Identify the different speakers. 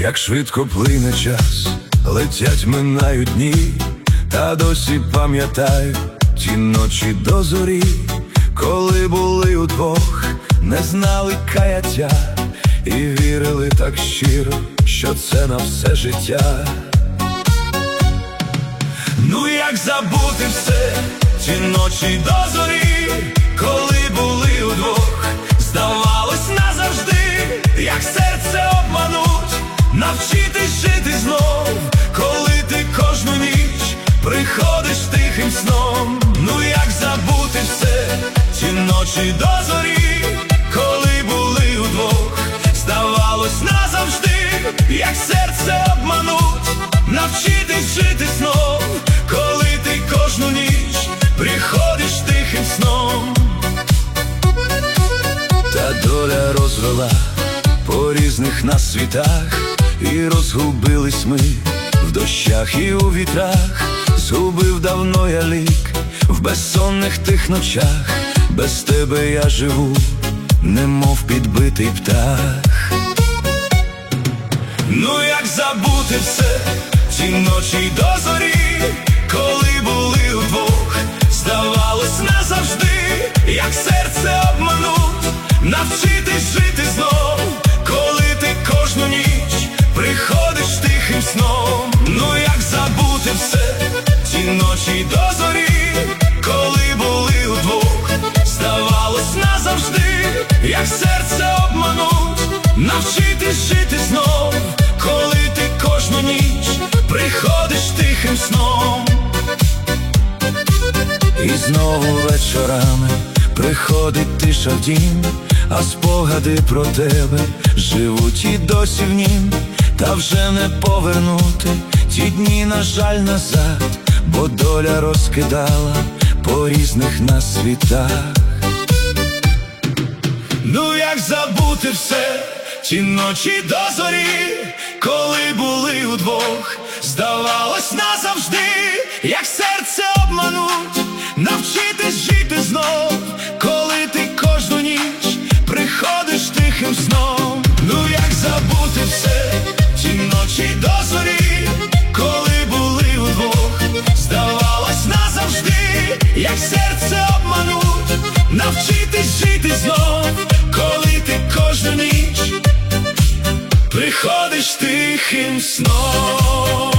Speaker 1: Як швидко плине час, летять минають дні, та досі пам'ятаю ті ночі до зорі, коли були удвох, не знали каяття і вірили так щиро, що це на все життя. Ну як забути все, ті ночі до зорі, коли були удвох, здавалось назавжди, як серце обмануть, навчитись жити знов, коли ти кожну ніч приходиш тихим сном. Ну як забути все, ті ночі до зорі, коли були удвох, здавалось назавжди, як серце обмануть, навчитись жити знов, коли ти кожну ніч приходиш тихим сном. Та доля розвела по різних нас світах, і розгубились ми в дощах і у вітрах. Згубив давно я лік в безсонних тих ночах, без тебе я живу, немов підбитий птах. Ну як забути все, ті ночі до зорі, коли були удвох, здавалось назавжди, як серце обмануть, навчитись жити знов, коли ти кожну ніч приходиш тихим сном. Ну як забути все, ті ночі до зорі, коли були удвох, здавалось назавжди, як серце обмануть, навчитись жити знов, коли ти кожну ніч приходиш тихим сном. І знову вечорами приходить тиша в дім, а спогади про тебе живуть і досі в нім. Та вже не повернути ті дні, на жаль, назад, бо доля розкидала по різних нас світах. Ну як забути все, ті ночі до зорі, коли були удвох, здавалось назавжди, як серце обмануть, навчитись жити знов, коли ти кожну ніч приходиш тихим сном. Ну як забути все, ті ночі до зорі, коли були удвох, здавалось назавжди, як серце обмануть, навчитись жити знов, коли ти кожну ніч приходиш тихим сном.